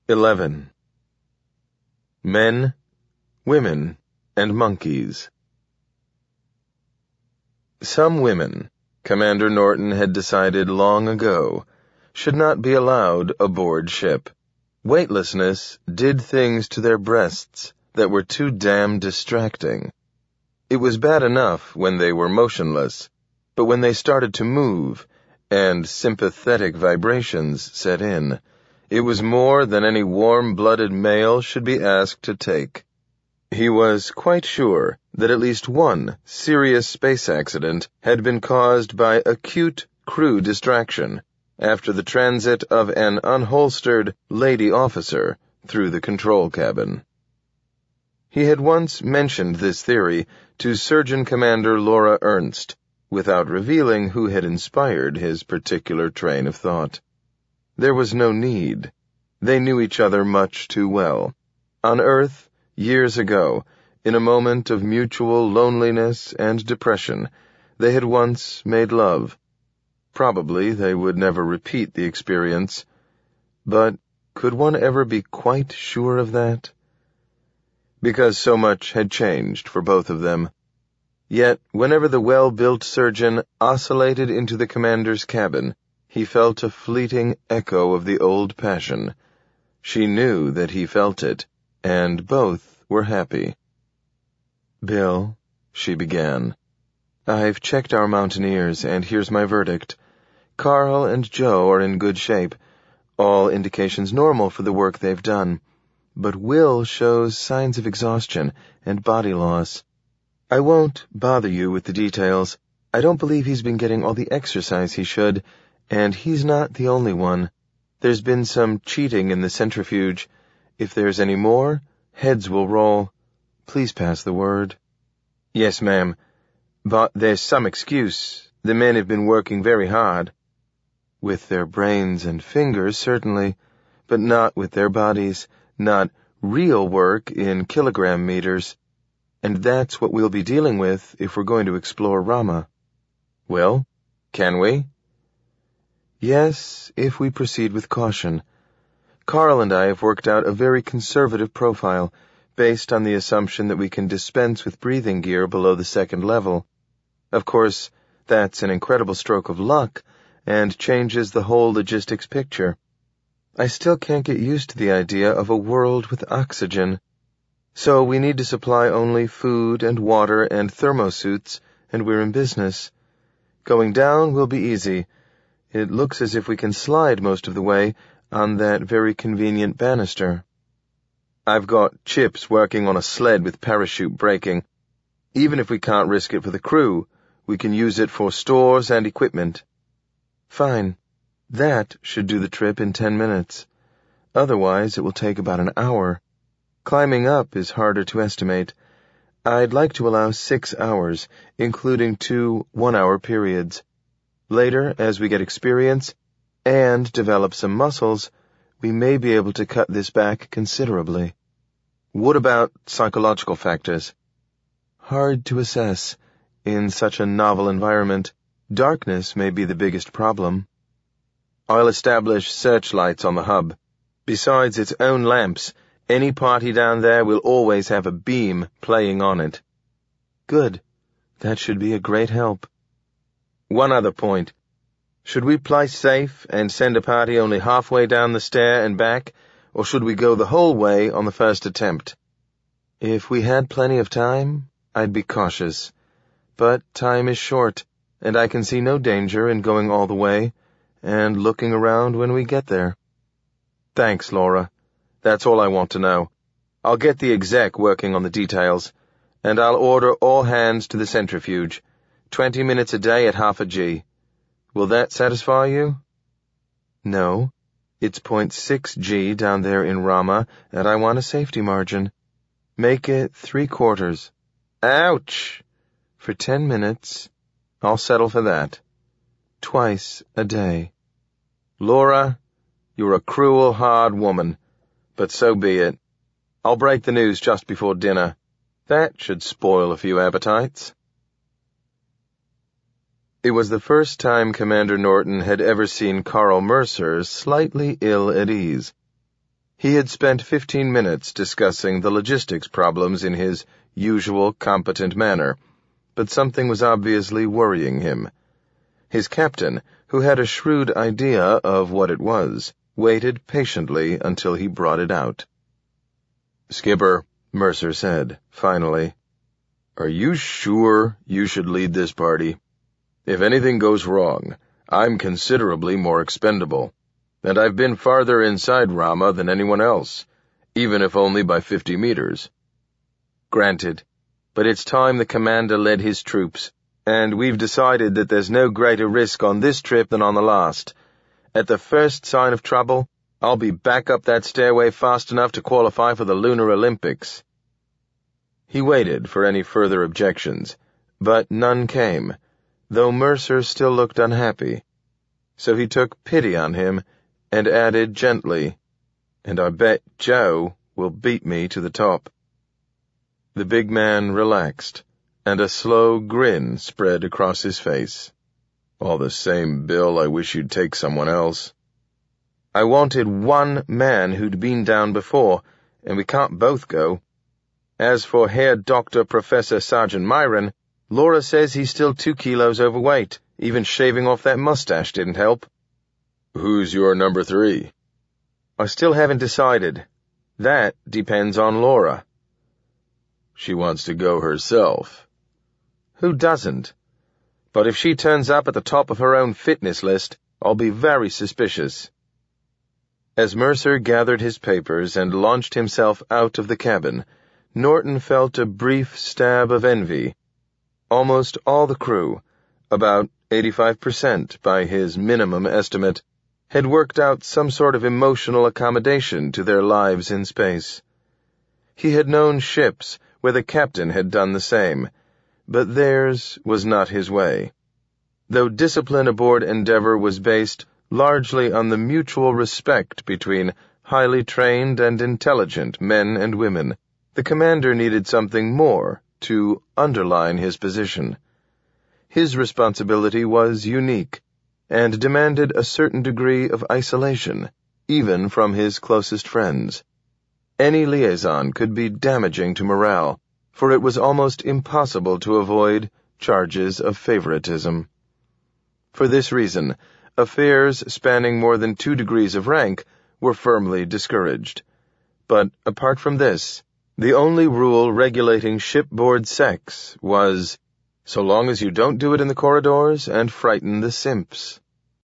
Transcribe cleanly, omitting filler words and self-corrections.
11. Men, Women, and Monkeys. Some women, Commander Norton had decided long ago, should not be allowed aboard ship. Weightlessness did things to their breasts that were too damn distracting. It was bad enough when they were motionless, but when they started to move, and sympathetic vibrations set in, it was more than any warm-blooded male should be asked to take. He was quite sure that at least one serious space accident had been caused by acute crew distraction after the transit of an unholstered lady officer through the control cabin. He had once mentioned this theory to Surgeon Commander Laura Ernst, without revealing who had inspired his particular train of thought. There was no need. They knew each other much too well. On Earth, years ago, in a moment of mutual loneliness and depression, they had once made love. Probably they would never repeat the experience. But could one ever be quite sure of that? Because so much had changed for both of them. Yet, whenever the well-built surgeon oscillated into the commander's cabin, he felt a fleeting echo of the old passion. She knew that he felt it, and both were happy. "Bill," she began, "I've checked our mountaineers, and here's my verdict. Carl and Joe are in good shape, all indications normal for the work they've done. But Will shows signs of exhaustion and body loss. I won't bother you with the details. I don't believe he's been getting all the exercise he should, and he's not the only one. There's been some cheating in the centrifuge. If there's any more, heads will roll. Please pass the word." "Yes, ma'am. But there's some excuse. The men have been working very hard." "With their brains and fingers, certainly, but not with their bodies, not real work in kilogram meters. And that's what we'll be dealing with if we're going to explore Rama." "Well, can we?" "Yes, if we proceed with caution. Carl and I have worked out a very conservative profile, based on the assumption that we can dispense with breathing gear below the second level. Of course, that's an incredible stroke of luck, and changes the whole logistics picture. I still can't get used to the idea of a world with oxygen. So we need to supply only food and water and thermosuits, and we're in business. Going down will be easy. It looks as if we can slide most of the way on that very convenient banister. I've got Chips working on a sled with parachute braking. Even if we can't risk it for the crew, we can use it for stores and equipment." "Fine. That should do the trip in 10 minutes. Otherwise, it will take about an hour. Climbing up is harder to estimate. I'd like to allow 6 hours, including 2 one-hour periods. Later, as we get experience and develop some muscles, we may be able to cut this back considerably." "What about psychological factors?" "Hard to assess. In such a novel environment, darkness may be the biggest problem." "I'll establish searchlights on the hub. Besides its own lamps, any party down there will always have a beam playing on it." "Good. That should be a great help." "One other point. Should we play safe and send a party only halfway down the stair and back, or should we go the whole way on the first attempt?" "If we had plenty of time, I'd be cautious. But time is short, and I can see no danger in going all the way and looking around when we get there." "Thanks, Laura. That's all I want to know. I'll get the exec working on the details, and I'll order all hands to the centrifuge. 20 minutes a day at half a G. Will that satisfy you?" "No. It's 0.6 G down there in Rama, and I want a safety margin. Make it 3/4. "Ouch!" "For 10 minutes. I'll settle for that." Twice a day. "Laura, you're a cruel, hard woman, but so be it. I'll break the news just before dinner. That should spoil a few appetites." It was the first time Commander Norton had ever seen Carl Mercer slightly ill at ease. He had spent 15 minutes discussing the logistics problems in his usual competent manner, but something was obviously worrying him. His captain, who had a shrewd idea of what it was, waited patiently until he brought it out. "Skipper," Mercer said, finally, "are you sure you should lead this party? If anything goes wrong, I'm considerably more expendable, and I've been farther inside Rama than anyone else, even if only by 50 meters. Granted, but it's time the commander led his troops, and we've decided that there's no greater risk on this trip than on the last. At the first sign of trouble, I'll be back up that stairway fast enough to qualify for the Lunar Olympics." He waited for any further objections, but none came, though Mercer still looked unhappy. So he took pity on him and added gently, "And I bet Joe will beat me to the top." The big man relaxed, and a slow grin spread across his face. "All the same, Bill, I wish you'd take someone else." "I wanted one man who'd been down before, and we can't both go. As for Herr Dr. Professor Sergeant Myron, Laura says he's still 2 kilos overweight. Even shaving off that mustache didn't help." "Who's your number 3? "I still haven't decided. That depends on Laura." "She wants to go herself." "Who doesn't? But if she turns up at the top of her own fitness list, I'll be very suspicious." As Mercer gathered his papers and launched himself out of the cabin, Norton felt a brief stab of envy. Almost all the crew, about 85% by his minimum estimate, had worked out some sort of emotional accommodation to their lives in space. He had known ships where the captain had done the same, but theirs was not his way. Though discipline aboard Endeavour was based largely on the mutual respect between highly trained and intelligent men and women, the commander needed something more to underline his position. His responsibility was unique, and demanded a certain degree of isolation, even from his closest friends. Any liaison could be damaging to morale, for it was almost impossible to avoid charges of favoritism. For this reason, affairs spanning more than 2 degrees of rank were firmly discouraged. But apart from this, the only rule regulating shipboard sex was, so long as you don't do it in the corridors and frighten the simps.